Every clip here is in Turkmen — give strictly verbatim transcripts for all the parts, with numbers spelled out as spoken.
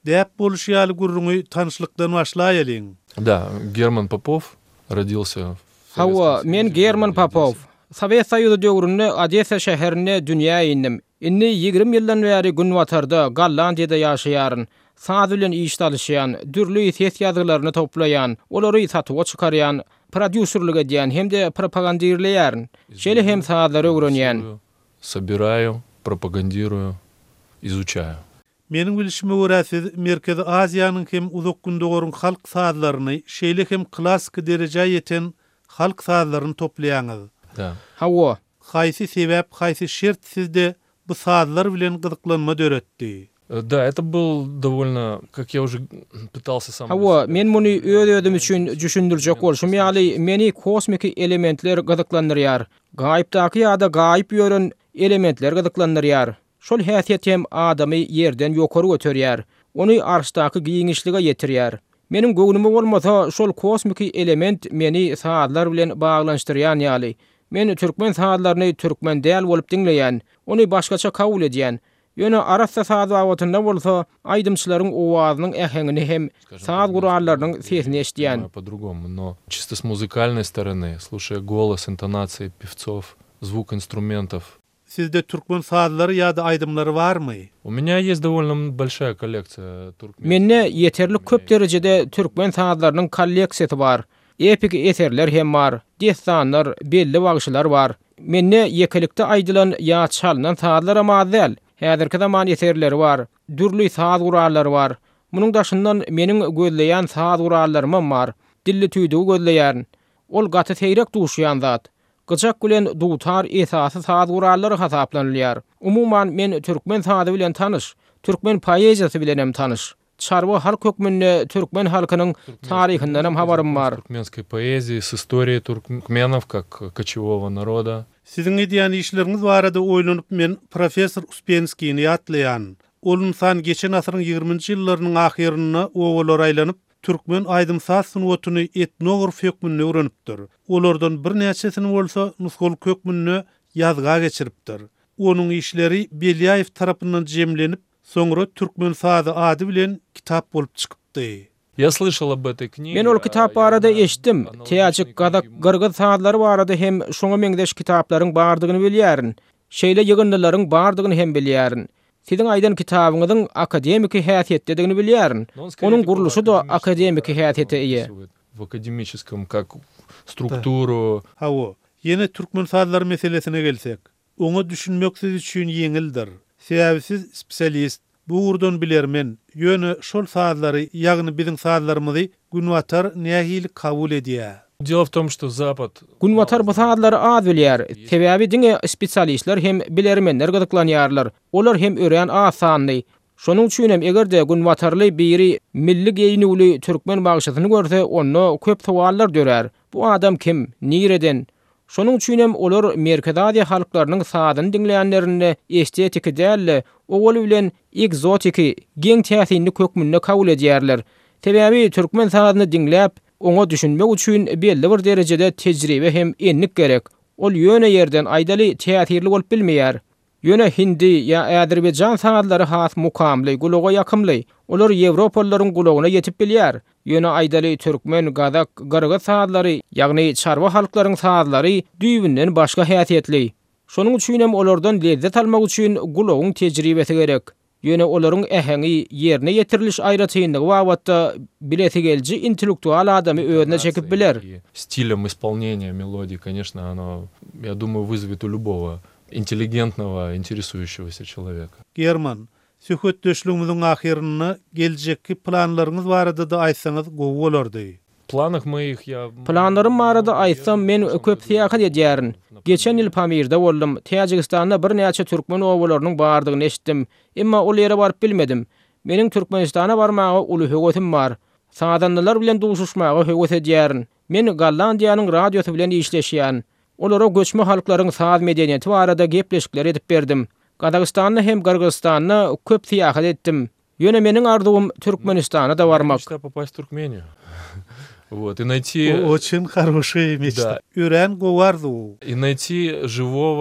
Däp boluşýaly gurruňy tanışlykdan başlaýalyň. Да, Герман Попов родился. Hawa, men German Popov. Sovet Soýuzy döwründe Odessa şäherine dünýä indim. Inni ýigrim ýyldan bäri Günwatarda, Gollandiýada ýaşaýaryn. Saz bilen iş alýan, dürli ses ýazgylaryny toplaýan, olary satyp çykarýan, prodüserlik edýän hemde propagandirleýän. Şeýle hem sazlary öwrenýän. Собираю, пропагандирую, изучаю. Menin bilişime görä siz Merkezi Aziýanyň hem uzak gündegörün halk sazlaryny, şeýle hem klassik derejä ýeten halk sazlaryny toplaýaňyz. Да. Hawa, Haýsy sebäp, haýsy şert sizde bu sazlar bilen gyzyklanma döretdi? Да, это был довольно, как я уже пытался сам. Hawa, men muny öz-özüm üçin düşündirjek bolşum, ýaly meni kosmik elementler gyzyklandyrýar. Gaýpdaky ýa-da gaýp ýören elementler gyzyklandyrýar. Şol häsiýet hem adamy ýerden ýokary götürýär. Ony arşdaky giňişlige ýetirýär. Menim göwnüme bolmasa şol kosmik element meni sazlar bilen baglanşdyrýan ýaly. Men türkmen sazlaryny türkmen däl bolup dinleýän, ony başgaça kabul edýän. Ýöne arassa saz awatynda bolsa, aýdymçylaryň owazynyň ähengini hem saz gurallarynyň sesini eşdýän. По-другому, но чисто с музыкальной стороны, слушая голос, интонации певцов, звук инструментов. Sizde türkmen sazlary ýa-da aýdymlary barmy? У меня есть довольно большая коллекция туркмен. Menne ýeterli köp derejede türkmen sazlarynyň kolleksiýasy bar. Epik eserler hem bar, destanlar, belli bagşylar bar. Menne ýekelikde aýdylan ýa çalynan sazlar amazal. Häzirki zaman eserleri bar, dürli saz gurallary bar. Munyň daşyndan meniň gözleýän saz gurallarym bar. Dilli tüýdügi gözleýän. Ol gaty seýrek duşýan zat. Gyçak bilen dutar esasy saz gurallary hasaplanylýar. Umuman men türkmen sazy bilen tanış, türkmen poeziýasy bilen hem tanış. Çarwa halk hökmünde türkmen halkynyň taryhyndan hem habarym bar. Туркменской поэзии, с историей туркменов как кочевого народа. Sizin edýän işleriniz barada oýlanyp men professor Uspenskiýni ýatlaýan. Olun san geçen asyryň ýygrüminji ýyllarynyň ahyryna owalar aýlanyp türkmen aýdym saz sunuwatyny etnograf hökmünde öwrenipdir. Olardan bir näçesini bolsa nuskul hökmünde ýazga geçiripdir. Onuň işleri Belýaýew tarapyndan jemlenip, soňra türkmen sazy ady bilen kitap bolup çykypdy. Я слышал об этой книге. Men ol kitap barada eşitdim. Täjik, gadak, gyrgyz sazlary barada hem şoňa meňdeş kitaplaryň bardygyny bilýärin. Şeýle ýygyndylaryň bardygyny hem bilýärin. Siziň aýdan kitabyňyzyň akademik häsiýetdigini bilýärin. Onuň guruluşy da akademik häsiýete ýa. В академическом как структуру. Hawa, ýene türkmen sazlary meselesine gelsek, onu düşünmek siz üçin ýeňildir. Sebäbi siz spesialist, bu urdan bilermen, ýöne şol sazlary, ýagny biziň sazlarymyzy Günwatar nähili kabul edýär. Дело в том, что Запад... Günwatar bu sazlary az bilýär. Sebäbi diňe spesialistler hem bilermenler gyzyklanýarlar. Olar hem ören az sanly. Şonuň üçin hem egerde Günwatarly biri milli geýnüli türkmen bagşysyny görse, onu köp sowallar dörer. Bu adam kim? Nireden? Şonuň üçin hem olar Merkezi Aziýa halklarynyň sazyny dinleýänlerini estetik däl, owal bilen egzotiki, geň täsirli kökmünde kabul edýärler. Sebäbi türkmen sazyny dinläp, oňa düşünmek üçin belli bir derejede tejribe hem enlik gerek. Ol ýöne ýerden aýdaly täsirli bolup bilmeýär. Ýöne hindi ýa Äzerbeýjan sazlary has mukamly, gulaga ýakymly. Olar Ýewropalylaryň gulagyna ýetip bilýär. Ýöne aýdaly türkmen, gadak, gyrgyz sazlary, ýagny çarwa halklaryň sazlary düýbünden başga häsiýetli. Şonuň üçin hem olardan lezzet almak üçin gulagyň tejribesi gerek. Ýöne olaryň äheňi ýerine ýetiriliş aýratyndygy wagtda bileti gelji intellektual adamy özüne çekip biler. Стилем исполнения мелодии, конечно, оно, я думаю, вызовет у любого интеллигентного, интересующегося человека. German, sühbetdeşligimiziň ahyryna geljekki planlaryňyz barada da aýtsaňyz gowy bolardy. В планах моих я... Planlarym barada aýtsam men köp seýahat edýärin. Geçen ýyl Pamirde boldum. Täjikistanda bir näçe türkmen owalarynyň bardygyny eşitdim. Emma ol ýere baryp bilmedim. Meniň Türkmenistana barmagy uly höwetim bar. Sadanlylar bilen duşuşmagy höwet edýärin. Men Gollandiýanyň radiosy bilen işleşýän. Olara göçme halklaryň saz medeniýeti barada gepleşikler edip berdim. Gadagystanyna hem Gyrgyzstanyna köp seýahat etdim. Ýöne meniň arzuwym Türkmenistana da barmak. Мечта попасть в Туркмению. Вот, и найти... Очень хорошая мечта. Да. Üren gowardy. И найти живого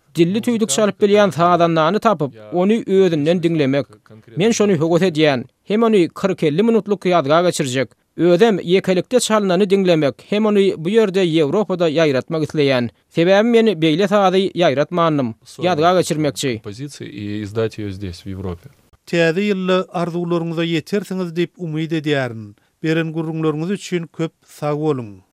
dilli tüýdük çalyp bilýän sadanlany tapyp, ony özünden dinlemek. Men şonu höwet edýän, hem ony kırk elli minutluk ýadga geçirjek. Özem yekelikde çalnany dinlemek, hem ony bu ýerde Ýewropada ýaýratmak isleýän. Sebäbi meni beýle sady ýaýratmanyň, ýadga geçirmekçi. Композиции и издать её здесь, в Европе. Täze ýylly arzularyňyza ýetersiňiz diýip umyt edýärin. Beren gurrunlaryňyz üçin köp sag bolun.